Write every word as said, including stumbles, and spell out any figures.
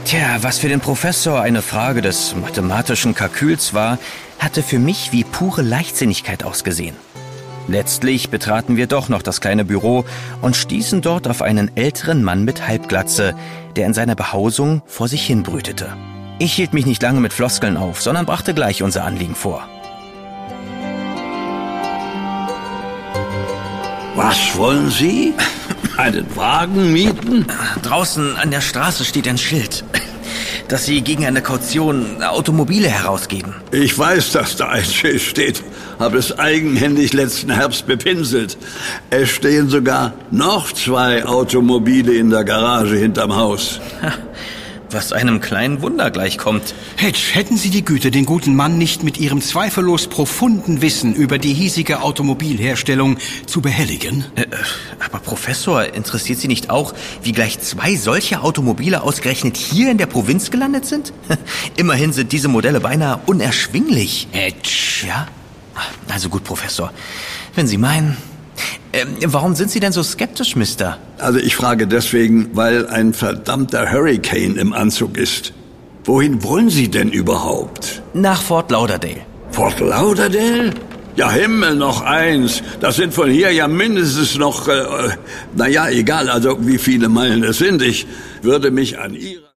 Tja, was für den Professor eine Frage des mathematischen Kalküls war, hatte für mich wie pure Leichtsinnigkeit ausgesehen. Letztlich betraten wir doch noch das kleine Büro und stießen dort auf einen älteren Mann mit Halbglatze, der in seiner Behausung vor sich hin brütete. Ich hielt mich nicht lange mit Floskeln auf, sondern brachte gleich unser Anliegen vor. Was wollen Sie? Einen Wagen mieten? Draußen an der Straße steht ein Schild, dass Sie gegen eine Kaution Automobile herausgeben. Ich weiß, dass da ein Schild steht. Habe es eigenhändig letzten Herbst bepinselt. Es stehen sogar noch zwei Automobile in der Garage hinterm Haus. Was einem kleinen Wunder gleichkommt. Hedge, hätten Sie die Güte, den guten Mann nicht mit Ihrem zweifellos profunden Wissen über die hiesige Automobilherstellung zu behelligen? Äh, aber Professor, interessiert Sie nicht auch, wie gleich zwei solche Automobile ausgerechnet hier in der Provinz gelandet sind? Immerhin sind diese Modelle beinahe unerschwinglich. Hedge. Ja? Also gut, Professor. Wenn Sie meinen... Ähm, warum sind Sie denn so skeptisch, Mister? Also ich frage deswegen, weil ein verdammter Hurricane im Anzug ist. Wohin wollen Sie denn überhaupt? Nach Fort Lauderdale. Fort Lauderdale? Ja, Himmel, noch eins. Das sind von hier ja mindestens noch, äh, naja, egal, also wie viele Meilen es sind. Ich würde mich an Ihrer...